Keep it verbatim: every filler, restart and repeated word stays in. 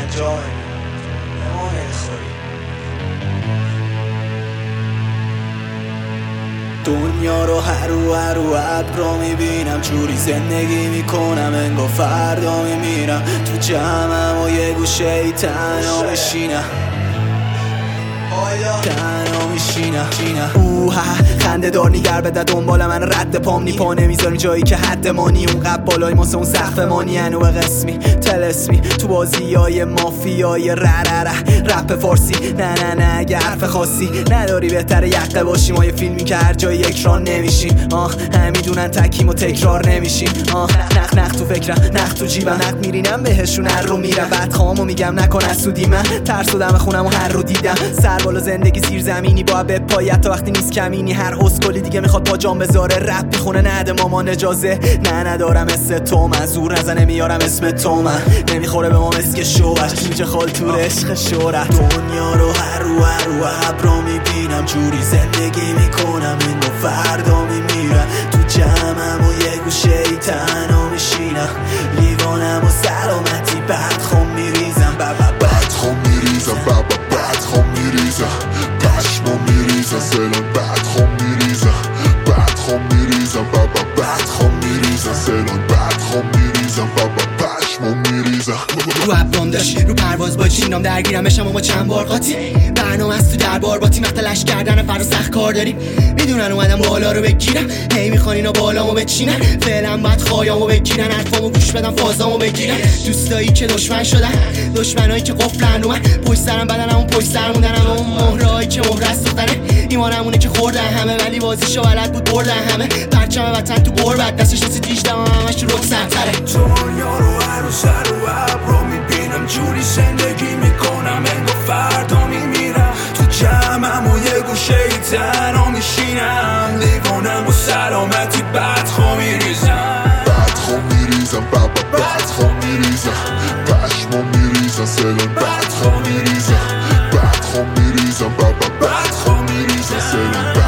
انجام ما نمیخوری. دنیا رو هر رو هر رو ابرا میبینم، جوری زندگی میکنم انگار فردا میمیرم. تو جمعم و یه گوشه ای تنها میشینم، تنها میشینم. اوه خنده دار نیگر بده دنبال من رد پام نی، پا نمیذاریم جایی که حد مانی. اون قب بالای ماسه اون سقف مانی، انوع قسمی تلسمی تو بازی های مافیای ررره رپ فارسی. نه نه نه اگه حرف خاصی نداری بهتره یقه باشیم. ما یه فیلمی که هر جایی اکران نمیشیم. آه همیدونن تکیم و تکرار نمیشیم. آه نخ نخ تو فکرم نخ تو جیبم، نخ میرینم بهشون هر رو میرم. بعد خامو میگم نکن از سودی من ترس و دم خونم و هر رو دیدم. سر بالا زندگی زیر زمینی با به پایت تا وقتی نیست کمینی. هر اسکلی دیگه میخواد پا جام بذاره رپ میخونه نده مامان اجازه. نه ندارم مثل تو من زور نزنه میارم اسم تو من نمیخوره به ما مسک شوقش میچه خالتور عشق شورت. دنیا رو هر رو هر رو ابرا میبینم، جوری زندگی میکنم اینو فردا میمیرم. تو جمعم و یه گوشه ای تنها میشینم، لیوانم و سلامتی بعد خم میریزم. بابا بعد خم میریزم، بابا بعد خم میریزم، پشمو میریزم، سلام بعد خم میریزم، بعد خم میریزم، بابا بعد خم میریزم، سلام بعد خم میریزم، بابا پشمو میریزم. رو ابرام داشت رو پرواز با جینام درگیرم بشم اما چند بار قاطی. برنامه از تو دربار با تیم لش کردن فردا سخت کار داریم. میدونن اومدم بالا رو بگیرم، هی میخوان اینا بالامو بچینن. فعلا باید خایامو بگیرن، حرفامو گوش بدن فازامو بگیرن. دوستایی که دشمن شدن، دشمنایی که قفلن رو من پشت سرم بدنم اون پشت سر موندنم. اون مهرهایی که مهر از سوختنه ایمانمونه که خوردن همه، ولی بازیشو بلد بود بردن همه. پرچم وطن تو غربت دستش رسید دیجدم همش رو سرتره. دنیا رو هر رو سر و ابرو میبینم، جوری زندگی میکنم انگار فردا میمیرم. تو جمعم و یه گوشه ای تنها میشینم، لیوانم و سلامتی بعد خو میریزم، بعد خو میریزم، بابا بعد خو میریزم، پشمو میریزم، سلام بعد خو میریزم، بعد خو میریزم، بابا بعد خو میریزم، سلام